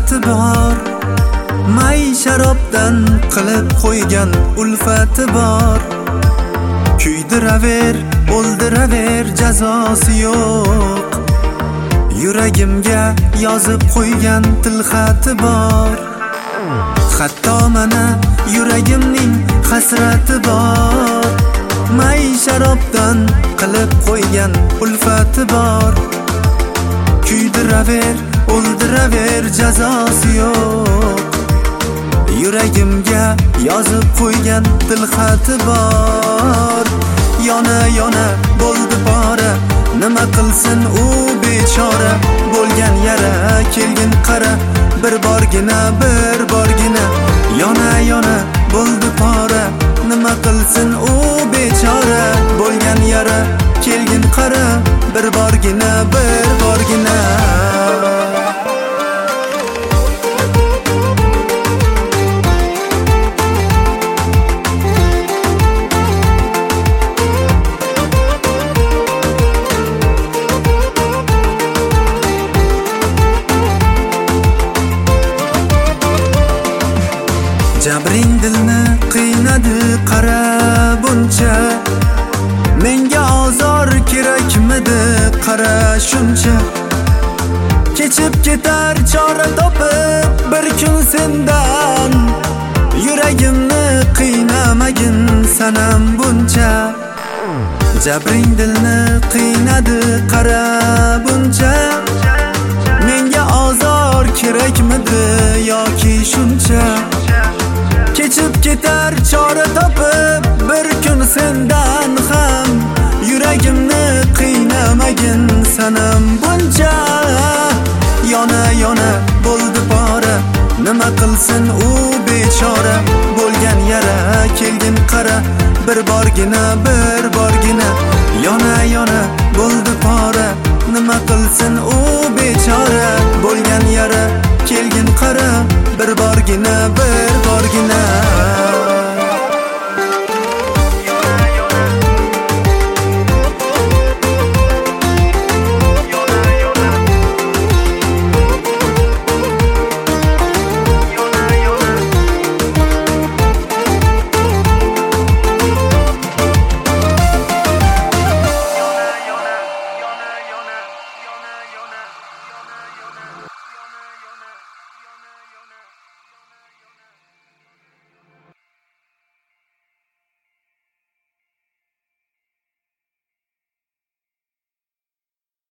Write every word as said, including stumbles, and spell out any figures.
tilxati bor, may sharobdan qilib qo'ygan ulfati bor. Kuydiraver, o'ldiraver, jazosi yo'q. Yuragimga yozib qo'ygan tilxati bor. Hatto mana yuragimning hasrati bor, may sharobdan qilib qo'ygan ulfati bor. Kuydiraver, o'ldiraver, jazosi yo'q. Yuragimga yozib qo'ygan tilxati bor. Yona yona bo'ldi pora, nima qilsin u bechora. Bo'lgan yara kelgin qara, bir borgina, bir borgina. Yona yona bo'ldi pora, nima qilsin u bechora. Bo'lgan yara kelgin qara, bir borgina, bir borgina. Jabring dilni qiynadi qara buncha. Menga ozor kerakmidi qara shuncha. Kechib ketar chora topib bir kun sendan. Yuragimni qiynamagin sanam buncha. Jabring dilni qiynadi qara buncha. Menga ozor kerakmidi yoki shuncha. Kechib ketar chora topib bir kun sendan ham. Yuragimni qiynamagin sanam buncha. Yona yona bo'ldi pora, nima qilsin u bechora. Bo'lgan yara kelgin qara, bir borgina, bir borgina. Yona yona bo'ldi pora, nima qilsin u bechora. Bo'lgan yara kelgin qara, bir borgina, bir